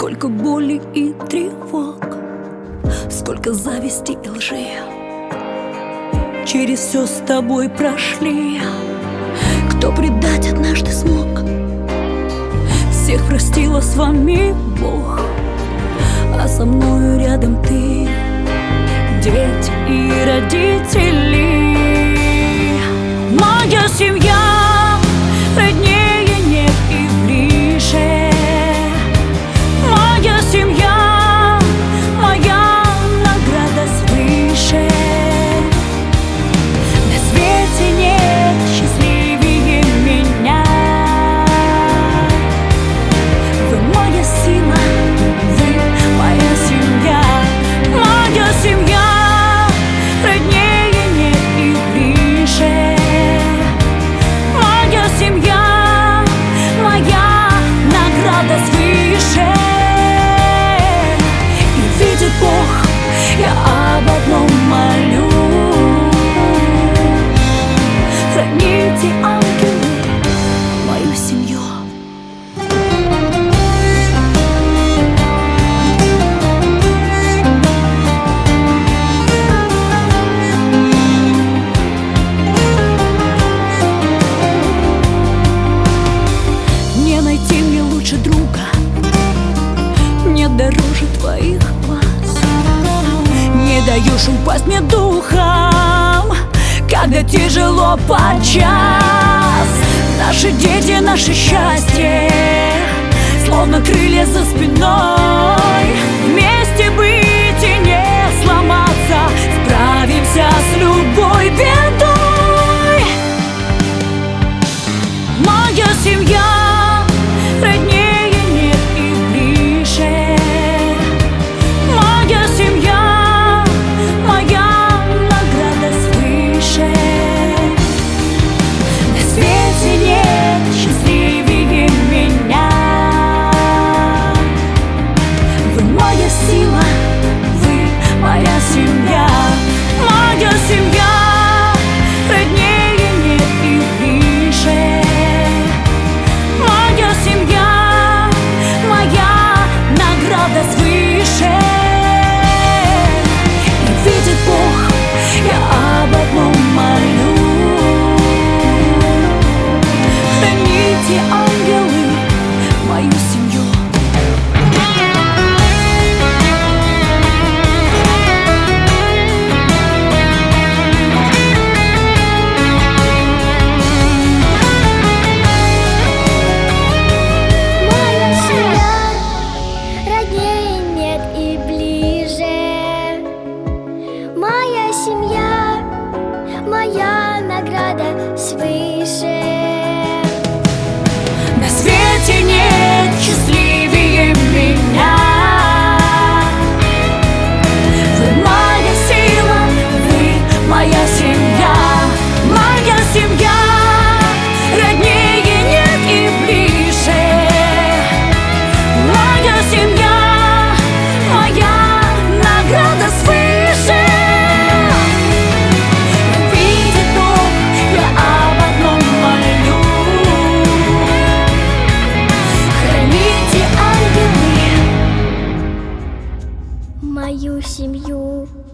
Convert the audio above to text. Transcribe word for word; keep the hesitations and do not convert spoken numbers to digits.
Сколько боли и тревог, сколько зависти и лжи. Через все с тобой прошли. Кто предать однажды смог? Всех простила с вами Бог, а со мною рядом ты, дети и родители. Моя семья роднее нет и ближе. Моя семья, моя награда свыше. На свете нет счастливее меня. Вы моя сила, вы моя семья. Моя семья роднее нет и ближе. Моя семья, моя награда свыше. И видит Бог, я об одном молю: храните, ангелы, мою семью. Не найти мне лучше друга, не дороже твоих глаз. Не даешь упасть мне духом, когда тяжело подчас. Наши дети, наше счастье, словно крылья за спиной. Вместе быть и не сломаться, справимся с любой бедой. Моя семья роднее нет и ближе. Моя семья, моя награда свыше. На свете нет счастливее меня. Вы моя сила, вы моя семья. Моя семья роднее нет и ближе. Моя семья, моя награда свыше. И видит Бог, я об одном молю: храните, ангелы, мою семью. Моя семья роднее нет и ближе. Моя семья, моя награда свыше. На свете нет счастливее меня. Вы моя сила, вы моя семья. Моя семья роднее нет и ближе. Моя семья, моя награда свыше. Видит Бог, я об одном молю: храните, ангелы, Мою семью.